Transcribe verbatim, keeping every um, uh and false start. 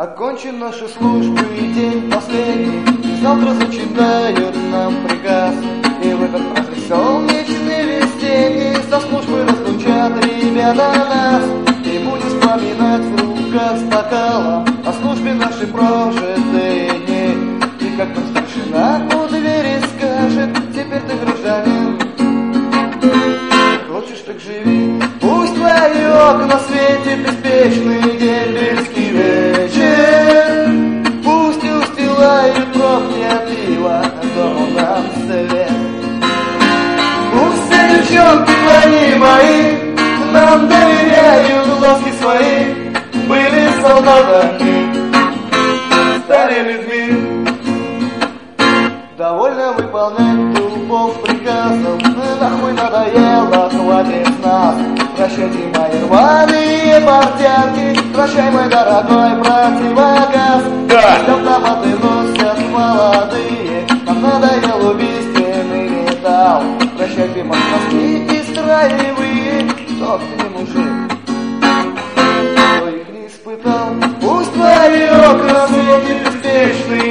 Окончим наши службы и день последний, и завтра зачитают нам приказ. И в этот праздник солнечный весенний со службы разлучат ребята нас. И будем вспоминать в руках с бокалом о службе нашей прожитые дни. И как нам старшина у двери скажет: теперь ты гражданин, хочешь, так живи. Пусть твои окна светит беспечный дембельский вечер, пусть устилают пробки от пива дому нам свет. Пусть все девчонки твои мои нам доверяют ласки свои, были солдатами, стали людьми. Довольно выполнять тупов приказов, нахуй надоело, хватит с нас. Прощайте мои рваные портянки, прощай, мой дорогой противогаз. Да. Автоматы носят молодые, нам надоел убийственный металл. Прощайте мои носки и строевые, тот не мужик, кто их не испытал. Пусть твои окна светит беспечный